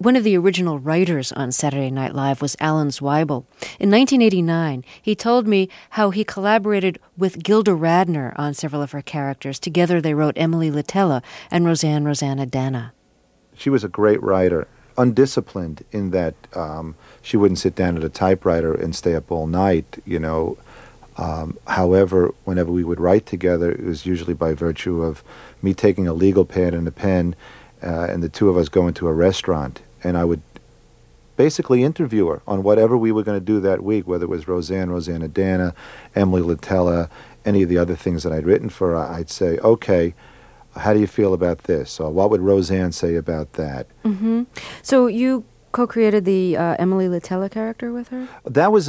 One of the original writers on Saturday Night Live was Alan Zweibel. In 1989, he told me how he collaborated with Gilda Radner on several of her characters. Together they wrote Emily Litella and Roseanne-Roseannadanna. She was a great writer, undisciplined in that she wouldn't sit down at a typewriter and stay up all night, you know. However, whenever we would write together, it was usually by virtue of me taking a legal pad and a pen and the two of us going to a restaurant, and I would basically interview her on whatever we were going to do that week, whether it was Roseanne-Roseannadanna, Emily Litella, any of the other things that I'd written for her. I'd say, okay, how do you feel about this? Or what would Roseanne say about that? Mm-hmm. So you co-created the Emily Litella character with her? That was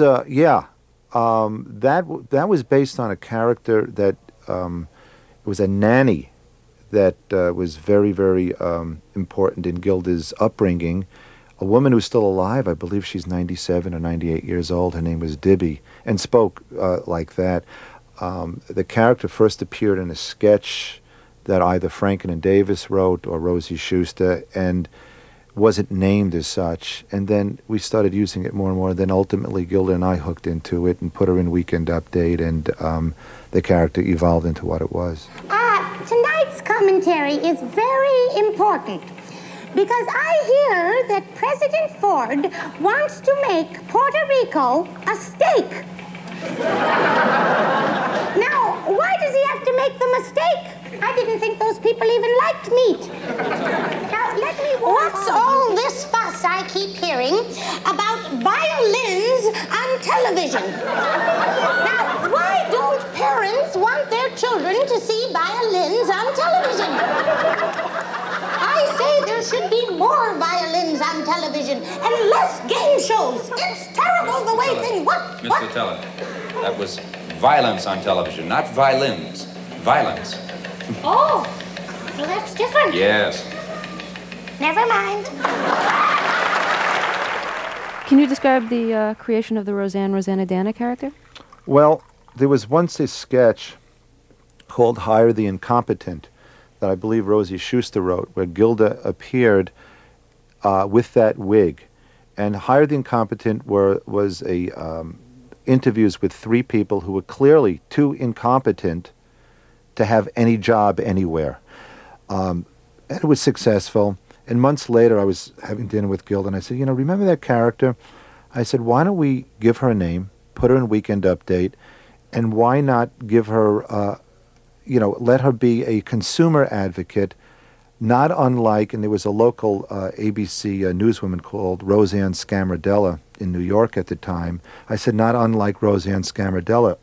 that was based on a character that it was a nanny that was very, very important in Gilda's upbringing. A woman who's still alive, I believe she's 97 or 98 years old. Her name was Dibby, and spoke like that. The character first appeared in a sketch that either Franken and Davis wrote or Rosie Schuster, and wasn't named as such. And then we started using it more and more. Then ultimately Gilda and I hooked into it and put her in Weekend Update, and the character evolved into what it was. Tonight's commentary is very important because I hear that President Ford wants to make Puerto Rico a state. Now, why does he have to make them a steak? I didn't think those people even liked meat. Now, let me What's all this fuss I keep hearing about violins on television? Now, why don't parents want their children to see violins on television? I say there should be more violins on television and less game shows. It's terrible the way things... What? Miss Litella, that was violence on television, not violins. Violence. Oh, well, that's different. Yes. Never mind. Can you describe the creation of the Roseanne-Roseannadanna character? Well, there was once a sketch called Hire the Incompetent that I believe Rosie Schuster wrote, where Gilda appeared with that wig. And Hire the Incompetent was interviews with three people who were clearly too incompetent to have any job anywhere. And it was successful. And months later, I was having dinner with Gilda, and I said, remember that character? I said, why don't we give her a name, put her in Weekend Update, and why not give her, let her be a consumer advocate, not unlike, and there was a local ABC newswoman called Roseanne Scamardella in New York at the time. I said, not unlike Roseanne Scamardella.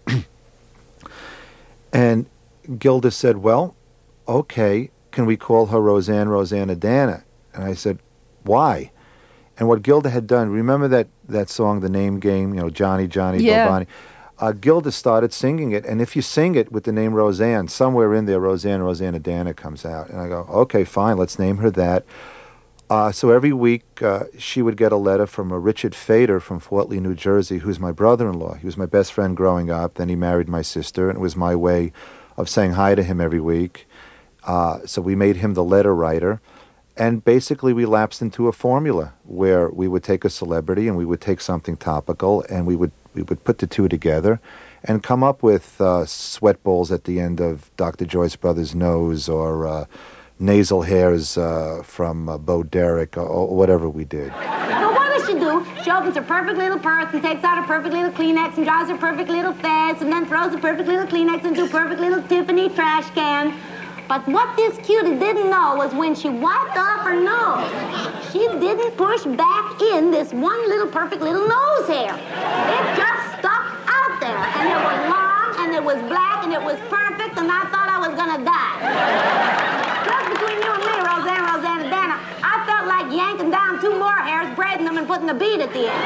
And Gilda said, well, okay, can we call her Roseanne-Roseannadanna? And I said, why? And what Gilda had done, remember that song, The Name Game, Johnny, Johnny, yeah. Bonnie? Gilda started singing it, and if you sing it with the name Roseanne, somewhere in there, Roseanne-Roseannadanna comes out. And I go, okay, fine, let's name her that. So every week, she would get a letter from a Richard Fader from Fort Lee, New Jersey, who's my brother-in-law. He was my best friend growing up. Then he married my sister, and it was my way of saying hi to him every week. So we made him the letter writer. And basically we lapsed into a formula where we would take a celebrity and we would take something topical and we would put the two together and come up with sweat balls at the end of Dr. Joyce Brothers' nose or nasal hairs from Bo Derek or whatever we did. So what does she do? She opens her perfect little purse and takes out her perfect little Kleenex and draws her perfect little face and then throws the perfect little Kleenex into a perfect little Tiffany trash can. But what this cutie didn't know was when she wiped off her nose, she didn't push back in this one little perfect little nose hair. It just stuck out there, and it was long, and it was black, and it was perfect, and I thought I was gonna die. Just between you and me, Roseanne-Roseannadanna, I felt like yanking down two more hairs, braiding them, and putting a bead at the end.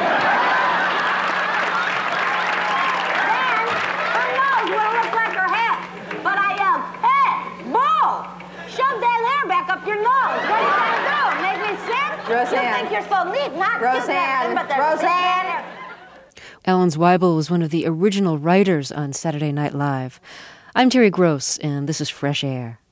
Then, her nose would have looked like her head, but I yelled, Bull! Shove that hair back up your nose. What are you going to do? Make me sick? Roseanne. You think you're so neat, not Roseanne. But Roseanne. Alan Zweibel was one of the original writers on Saturday Night Live. I'm Terry Gross, and this is Fresh Air.